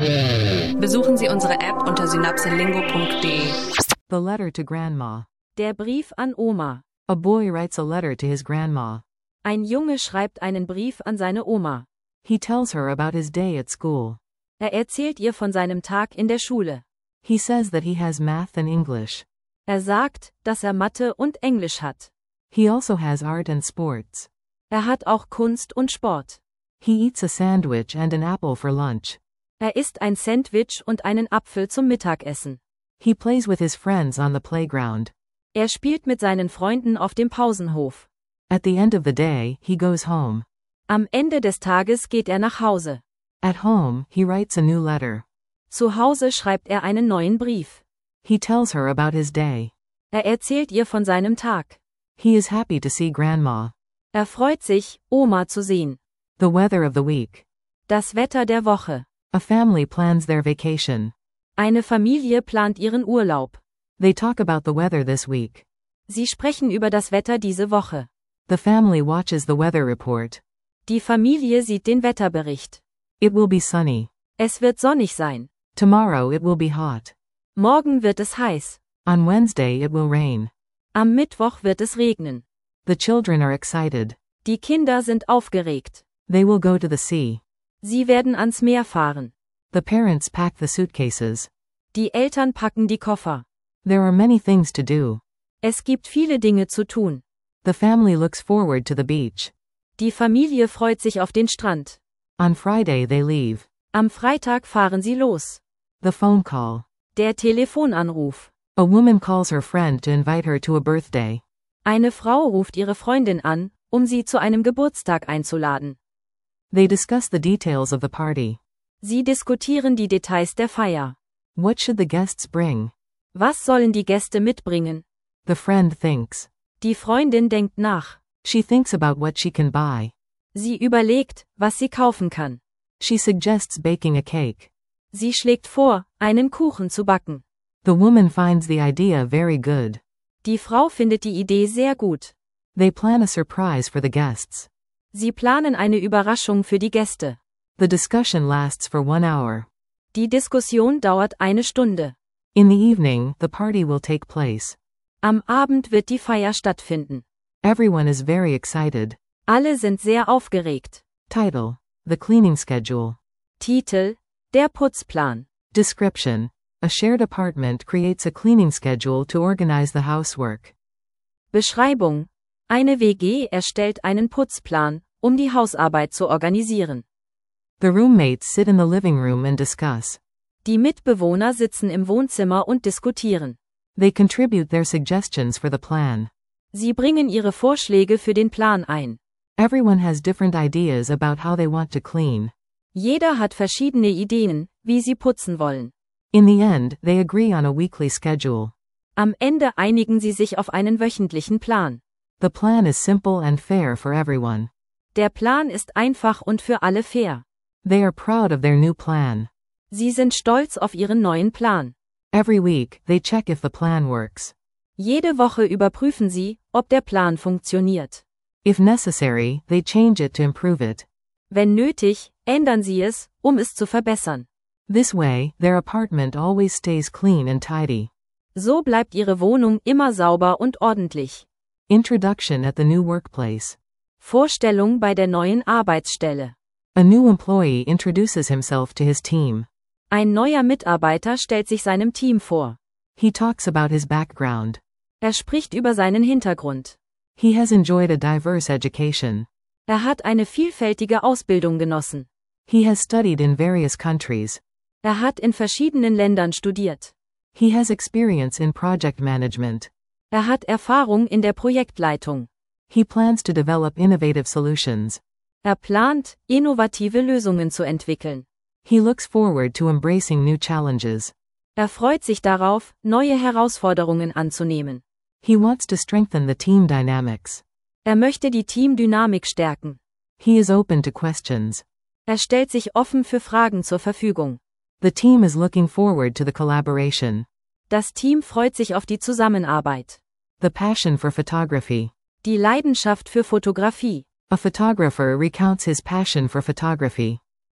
Besuchen Sie unsere App unter synapselingo.de. The letter to grandma. Der Brief an Oma. A boy writes a letter to his grandma. Ein Junge schreibt einen Brief an seine Oma. He tells her about his day at school. Erzählt ihr von seinem Tag in der Schule. He says that he has math and English. Sagt, dass Mathe und Englisch hat. He also has art and sports. Hat auch Kunst und Sport. He eats a sandwich and an apple for lunch. Isst ein Sandwich und einen Apfel zum Mittagessen. He plays with his friends on the playground. Spielt mit seinen Freunden auf dem Pausenhof. At the end of the day, he goes home. Am Ende des Tages geht nach Hause. At home, he writes a new letter. Zu Hause schreibt einen neuen Brief. He tells her about his day. Erzählt ihr von seinem Tag. He is happy to see grandma. Freut sich, Oma zu sehen. The weather of the week. Das Wetter der Woche. A family plans their vacation. Eine Familie plant ihren Urlaub. They talk about the weather this week. Sie sprechen über das Wetter diese Woche. The family watches the weather report. Die Familie sieht den Wetterbericht. It will be sunny. Es wird sonnig sein. Tomorrow it will be hot. Morgen wird es heiß. On Wednesday it will rain. Am Mittwoch wird es regnen. The children are excited. Die Kinder sind aufgeregt. They will go to the sea. Sie werden ans Meer fahren. The parents pack the suitcases. Die Eltern packen die Koffer. There are many things to do. Es gibt viele Dinge zu tun. The family looks forward to the beach. Die Familie freut sich auf den Strand. On Friday they leave. Am Freitag fahren sie los. The phone call. Der Telefonanruf. A woman calls her friend to invite her to a birthday. Eine Frau ruft ihre Freundin an, sie zu einem Geburtstag einzuladen. They discuss the details of the party. Sie diskutieren die Details der Feier. What should the guests bring? Was sollen die Gäste mitbringen? The friend thinks. Die Freundin denkt nach. She thinks about what she can buy. Sie überlegt, was sie kaufen kann. She suggests baking a cake. Sie schlägt vor, einen Kuchen zu backen. The woman finds the idea very good. Die Frau findet die Idee sehr gut. They plan a surprise for the guests. Sie planen eine Überraschung für die Gäste. The discussion lasts for 1 hour. Die Diskussion dauert eine Stunde. In the evening, the party will take place. Am Abend wird die Feier stattfinden. Everyone is very excited. Alle sind sehr aufgeregt. Title: The cleaning schedule. Titel: Der Putzplan. Description: A shared apartment creates a cleaning schedule to organize the housework. Beschreibung: Eine WG erstellt einen Putzplan, die Hausarbeit zu organisieren. The roommates sit in the living room and discuss. Die Mitbewohner sitzen im Wohnzimmer und diskutieren. They contribute their suggestions for the plan. Sie bringen ihre Vorschläge für den Plan ein. Everyone has different ideas about how they want to clean. Jeder hat verschiedene Ideen, wie sie putzen wollen. In the end, they agree on a weekly schedule. Am Ende einigen sie sich auf einen wöchentlichen Plan. The plan is simple and fair for everyone. Der Plan ist einfach und für alle fair. They are proud of their new plan. Sie sind stolz auf ihren neuen Plan. Every week, they check if the plan works. Jede Woche überprüfen sie, ob der Plan funktioniert. If necessary, they change it to improve it. Wenn nötig, ändern sie es, es zu verbessern. This way, their apartment always stays clean and tidy. So bleibt ihre Wohnung immer sauber und ordentlich. Introduction at the new workplace. Vorstellung bei der neuen Arbeitsstelle. A new employee introduces himself to his team. Ein neuer Mitarbeiter stellt sich seinem Team vor. He talks about his background. Spricht über seinen Hintergrund. He has enjoyed a diverse education. Hat eine vielfältige Ausbildung genossen. He has studied in various countries. Hat in verschiedenen Ländern studiert. He has experience in project management. Hat Erfahrung in der Projektleitung. He plans to develop innovative solutions. Plant, innovative Lösungen zu entwickeln. He looks forward to embracing new challenges. Freut sich darauf, neue Herausforderungen anzunehmen. He wants to strengthen the team dynamics. Möchte die Teamdynamik stärken. He is open to questions. Stellt sich offen für Fragen zur Verfügung. The team is looking forward to the collaboration. Das Team freut sich auf die Zusammenarbeit. The passion for photography. Die Leidenschaft für Fotografie. A photographer recounts his passion for photography.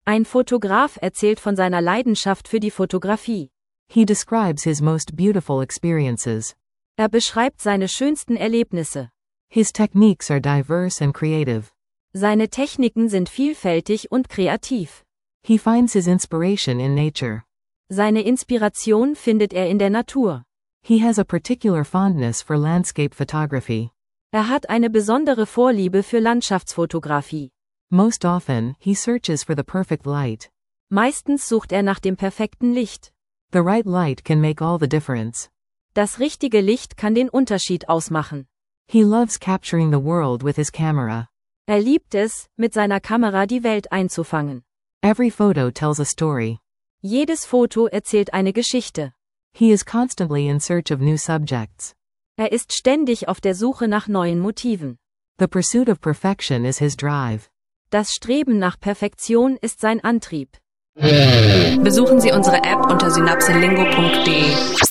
Ein Fotograf erzählt von seiner Leidenschaft für die Fotografie. He describes his most beautiful experiences. Er beschreibt seine schönsten Erlebnisse. His techniques are diverse and creative. Seine Techniken sind vielfältig und kreativ. He finds his inspiration in nature. Seine Inspiration findet er in der Natur. He has a particular fondness for landscape photography. Er hat eine besondere Vorliebe für Landschaftsfotografie. Most often, he searches for the perfect light. Meistens sucht er nach dem perfekten Licht. The right light can make all the difference. Das richtige Licht kann den Unterschied ausmachen. He loves capturing the world with his camera. Er liebt es, mit seiner Kamera die Welt einzufangen. Every photo tells a story. Jedes Foto erzählt eine Geschichte. He is constantly in search of new subjects. Er ist ständig auf der Suche nach neuen Motiven. The pursuit of perfection is his drive. Das Streben nach Perfektion ist sein Antrieb. Besuchen Sie unsere App unter synapselingo.de.